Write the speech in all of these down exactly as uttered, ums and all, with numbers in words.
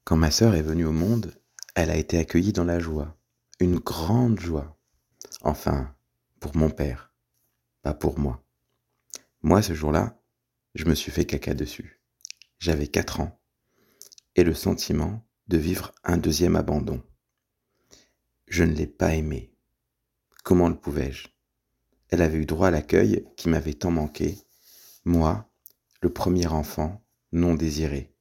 Quand ma sœur est venue au monde, elle a été accueillie dans la joie, une grande joie. Enfin, pour mon père, pas pour moi. Moi, ce jour-là, je me suis fait caca dessus. J'avais quatre ans et le sentiment de vivre un deuxième abandon. Je ne l'ai pas aimée. Comment le pouvais-je? Elle avait eu droit à l'accueil qui m'avait tant manqué, moi, le premier enfant non désiré.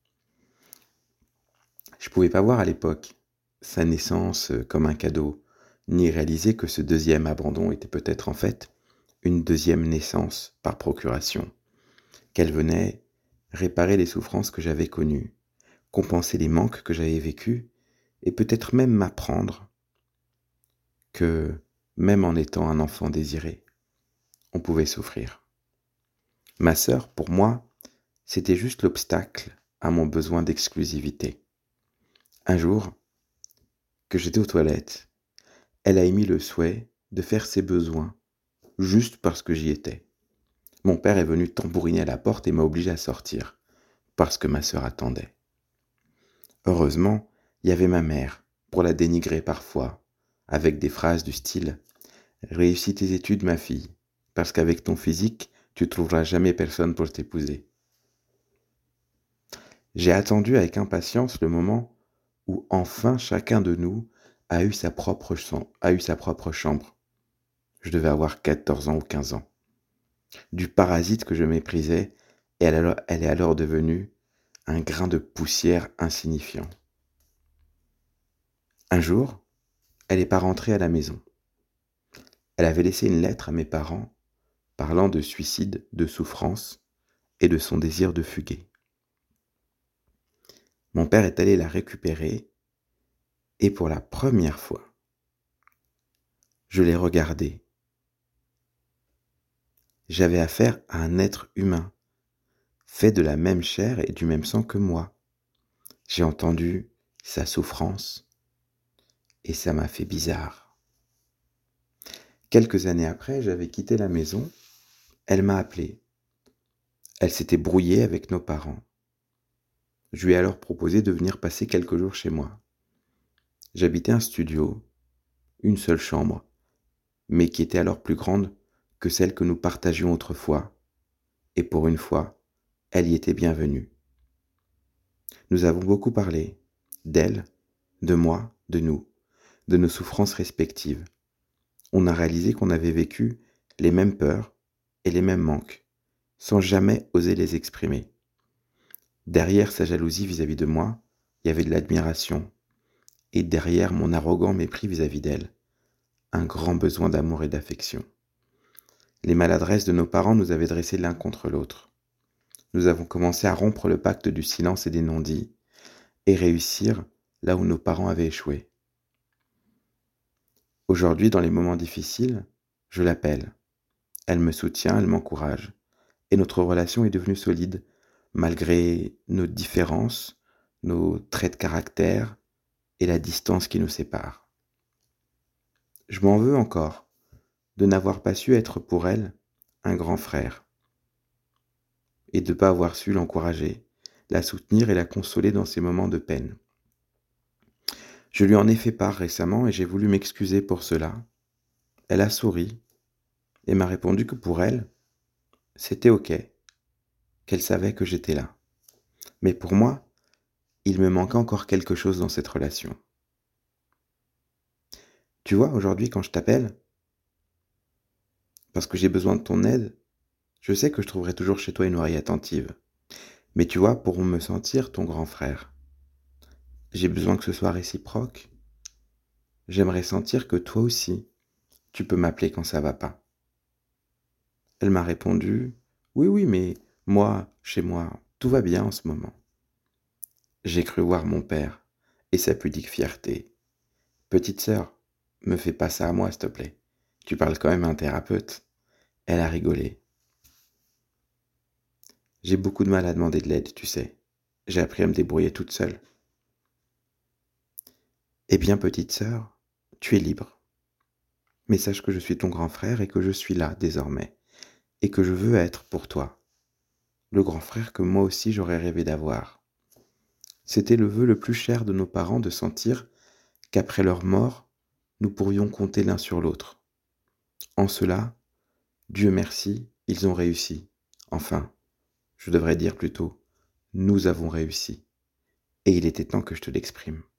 Je pouvais pas voir à l'époque sa naissance comme un cadeau, ni réaliser que ce deuxième abandon était peut-être en fait une deuxième naissance par procuration, qu'elle venait réparer les souffrances que j'avais connues, compenser les manques que j'avais vécus, et peut-être même m'apprendre que, même en étant un enfant désiré, on pouvait souffrir. Ma sœur, pour moi, c'était juste l'obstacle à mon besoin d'exclusivité. Un jour, que j'étais aux toilettes, elle a émis le souhait de faire ses besoins, juste parce que j'y étais. Mon père est venu tambouriner à la porte et m'a obligé à sortir, parce que ma sœur attendait. Heureusement, il y avait ma mère, pour la dénigrer parfois, avec des phrases du style « Réussis tes études, ma fille, parce qu'avec ton physique, tu trouveras jamais personne pour t'épouser. » J'ai attendu avec impatience le moment où enfin chacun de nous a eu sa propre, chambre, a eu sa propre chambre. Je devais avoir quatorze ans ou quinze ans. Du parasite que je méprisais, et elle, elle est alors devenue un grain de poussière insignifiant. Un jour, elle n'est pas rentrée à la maison. Elle avait laissé une lettre à mes parents parlant de suicide, de souffrance et de son désir de fuguer. Mon père est allé la récupérer et pour la première fois, je l'ai regardée. J'avais affaire à un être humain, fait de la même chair et du même sang que moi. J'ai entendu sa souffrance et ça m'a fait bizarre. Quelques années après, j'avais quitté la maison. Elle m'a appelé. Elle s'était brouillée avec nos parents. Je lui ai alors proposé de venir passer quelques jours chez moi. J'habitais un studio, une seule chambre, mais qui était alors plus grande que celle que nous partagions autrefois. Et pour une fois, elle y était bienvenue. Nous avons beaucoup parlé, d'elle, de moi, de nous, de nos souffrances respectives. On a réalisé qu'on avait vécu les mêmes peurs et les mêmes manques, sans jamais oser les exprimer. Derrière sa jalousie vis-à-vis de moi, il y avait de l'admiration, et derrière mon arrogant mépris vis-à-vis d'elle, un grand besoin d'amour et d'affection. Les maladresses de nos parents nous avaient dressés l'un contre l'autre. Nous avons commencé à rompre le pacte du silence et des non-dits, et réussir là où nos parents avaient échoué. Aujourd'hui, dans les moments difficiles, je l'appelle. Elle me soutient, elle m'encourage, et notre relation est devenue solide, malgré nos différences, nos traits de caractère et la distance qui nous sépare. Je m'en veux encore de n'avoir pas su être pour elle un grand frère et de ne pas avoir su l'encourager, la soutenir et la consoler dans ses moments de peine. Je lui en ai fait part récemment et j'ai voulu m'excuser pour cela. Elle a souri et m'a répondu que pour elle, c'était ok, qu'elle savait que j'étais là. Mais pour moi, il me manquait encore quelque chose dans cette relation. Tu vois, aujourd'hui, quand je t'appelle, parce que j'ai besoin de ton aide, je sais que je trouverai toujours chez toi une oreille attentive. Mais tu vois, pour me sentir ton grand frère, j'ai besoin que ce soit réciproque. J'aimerais sentir que toi aussi, tu peux m'appeler quand ça va pas. Elle m'a répondu, oui, oui, mais moi, chez moi, tout va bien en ce moment. J'ai cru voir mon père et sa pudique fierté. Petite sœur, me fais pas ça à moi, s'il te plaît. Tu parles quand même à un thérapeute. Elle a rigolé. J'ai beaucoup de mal à demander de l'aide, tu sais. J'ai appris à me débrouiller toute seule. Eh bien, petite sœur, tu es libre. Mais sache que je suis ton grand frère et que je suis là, désormais. Et que je veux être pour toi le grand frère que moi aussi j'aurais rêvé d'avoir. C'était le vœu le plus cher de nos parents de sentir qu'après leur mort, nous pourrions compter l'un sur l'autre. En cela, Dieu merci, ils ont réussi. Enfin, je devrais dire plutôt, nous avons réussi. Et il était temps que je te l'exprime.